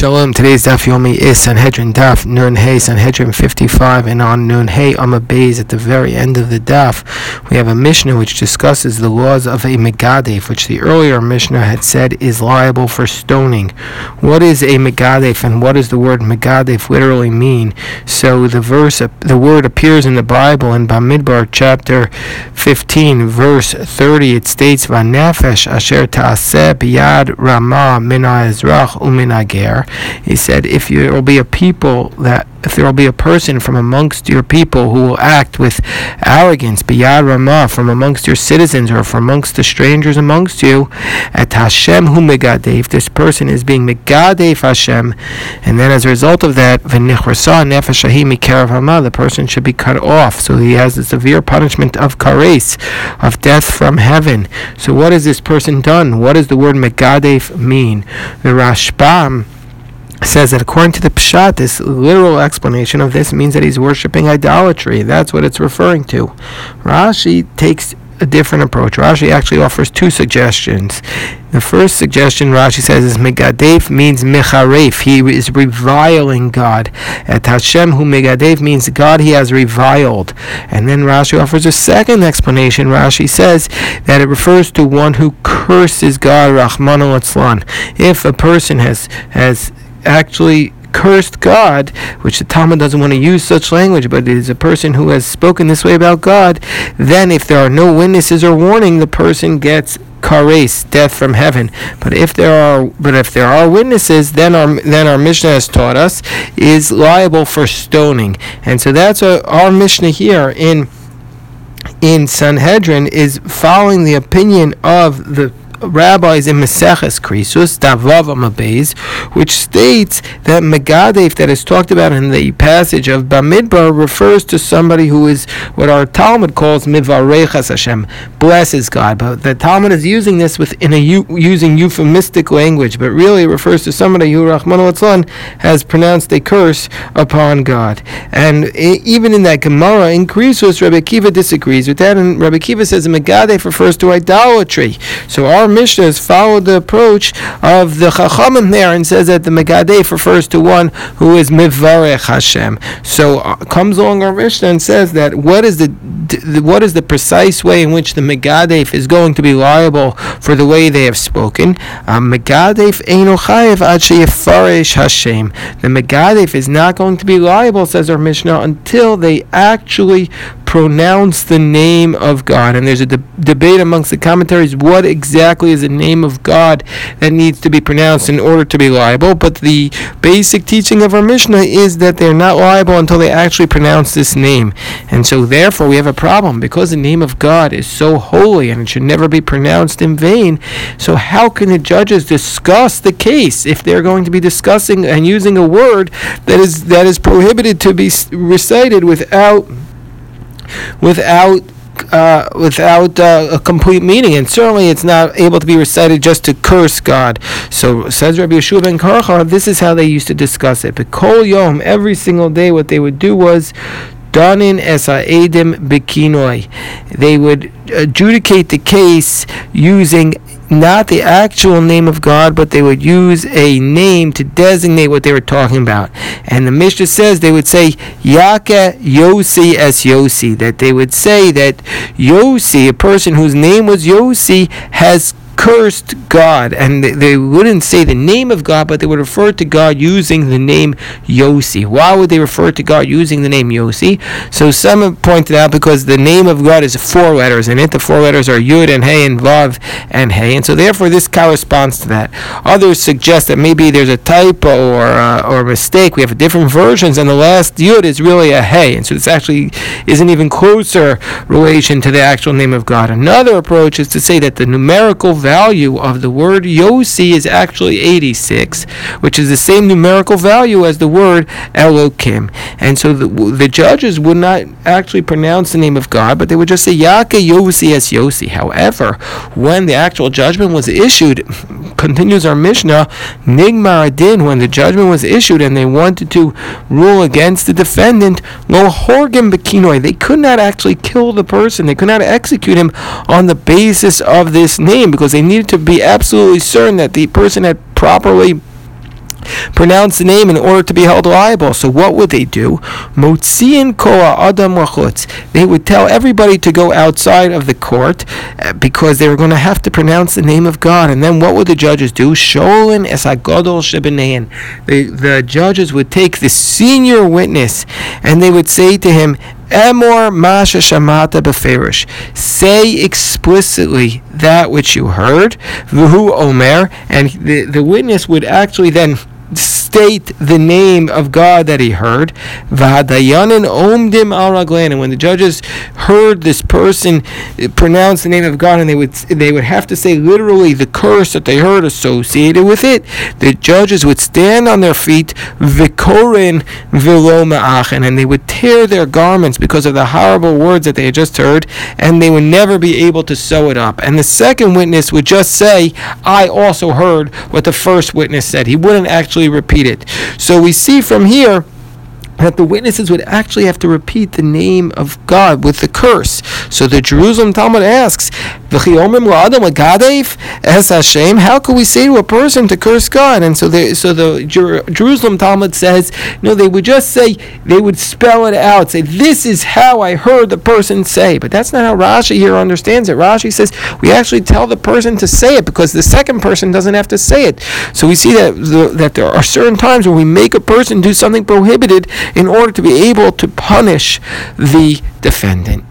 Shalom. Today's Daf Yomi is Sanhedrin Daf Nun Hey, Sanhedrin 55, and on Nun Hey Amud Beis at the very end of the Daf, we have a Mishnah which discusses the laws of a Megadef, which the earlier Mishnah had said is liable for stoning. What is a Megadef, and what does the word Megadef literally mean? So the word appears in the Bible in Bamidbar chapter 15, verse 30. It states, "Vanefesh asher ta'aseh biyad Ramah min ha'ezrach umin hager." He said, if there will be a person from amongst your people who will act with arrogance, biyad Ramah, from amongst your citizens or from amongst the strangers amongst you, at Hashem hu megadef, this person is being megadef Hashem, and then as a result of that, v'nichrasa nefesh ahi mikerav hama, the person should be cut off. So he has the severe punishment of kares, of death from heaven. So what has this person done? What does the word megadef mean? The Rashbam says that according to the Pshat, this literal explanation of this means that he's worshipping idolatry. That's what it's referring to. Rashi takes a different approach. Rashi actually offers two suggestions. The first suggestion Rashi says is Megadef means Mecharef. He is reviling God. At Hashem hu Megadef means God he has reviled. And then Rashi offers a second explanation. Rashi says that it refers to one who curses God, Rahman al-Atzlan. If a person has actually cursed God, which the Talmud doesn't want to use such language, but it is a person who has spoken this way about God, then if there are no witnesses or warning, the person gets kares, death from heaven. But if there are witnesses, then our Mishnah has taught us is liable for stoning. And so that's our Mishnah here in Sanhedrin is following the opinion of the rabbis in Maseches Krisus, Davav Amud Beis, which states that Megadef that is talked about in the passage of Bamidbar refers to somebody who is what our Talmud calls Mivarechas Hashem, blesses God. But the Talmud is using this using euphemistic language, but really it refers to somebody who Rahman al-Atzlan has pronounced a curse upon God. And even in that Gemara in Krisus, Rabbi Akiva disagrees with that, and Rabbi Akiva says Megadef refers to idolatry. So our Mishnah has followed the approach of the Chachamim there and says that the Megadef refers to one who is Mivarech Hashem. So comes along our Mishnah and says that what is the precise way in which the Megadef is going to be liable for the way they have spoken? Megadef eino chayev ad sheyifaresh Hashem. The Megadef is not going to be liable, says our Mishnah, until they actually pronounce the name of God. And there's a debate amongst the commentaries what exactly is the name of God that needs to be pronounced in order to be liable. But the basic teaching of our Mishnah is that they're not liable until they actually pronounce this name. And so therefore we have a problem because the name of God is so holy and it should never be pronounced in vain. So how can the judges discuss the case if they're going to be discussing and using a word that is prohibited to be recited without a complete meaning, and certainly it's not able to be recited just to curse God. So says Rabbi Yeshua ben Karcha, this is how they used to discuss it. But kol yom, every single day, what they would do was danin es ha'edim bekinoi. They would adjudicate the case using not the actual name of God, but they would use a name to designate what they were talking about. And the Mishnah says they would say Yaka Yosi es Yosi, that they would say that Yosi, a person whose name was Yosi, has cursed God, and they wouldn't say the name of God, but they would refer to God using the name Yosi. Why would they refer to God using the name Yosi? So some have pointed out because the name of God is 4 letters in it. The 4 letters are Yud and Hey and Vav and Hey, and so therefore this corresponds to that. Others suggest that maybe there's a typo or a mistake. We have different versions, and the last Yud is really a Hey, and so this actually is an even closer relation to the actual name of God. Another approach is to say that the numerical value of the word Yosi is actually 86, which is the same numerical value as the word Elokim. And so the judges would not actually pronounce the name of God, but they would just say Yaka Yosi es Yosi. However, when the actual judgment was issued, continues our Mishnah, Nigmar Adin, when the judgment was issued and they wanted to rule against the defendant, Lo Horgim Bekinoi, they could not actually kill the person, they could not execute him on the basis of this name, because they needed to be absolutely certain that the person had properly pronounce the name in order to be held liable. So what would they do? Motziin kol ha'adam lachutz. They would tell everybody to go outside of the court because they were going to have to pronounce the name of God. And then what would the judges do? Sholin es hagadol shebenein. The judges would take the senior witness and they would say to him, Emor masha shamata beferish. Say explicitly that which you heard. V'hu omer. And the witness would actually then state the name of God that he heard. V'hadayanin omdim al raglein. And when the judges heard this person pronounce the name of God, and they would have to say literally the curse that they heard associated with it, the judges would stand on their feet, v'korin v'lo ma'achen, and they would tear their garments because of the horrible words that they had just heard, and they would never be able to sew it up. And the second witness would just say, I also heard what the first witness said. He wouldn't actually repeat it. So we see from here that the witnesses would actually have to repeat the name of God with the curse. So the Jerusalem Talmud asks, how could we say to a person to curse God? And so the Jerusalem Talmud says, no, they would just say, they would spell it out, say, this is how I heard the person say. But that's not how Rashi here understands it. Rashi says, we actually tell the person to say it because the second person doesn't have to say it. So we see that there are certain times when we make a person do something prohibited in order to be able to punish the defendant.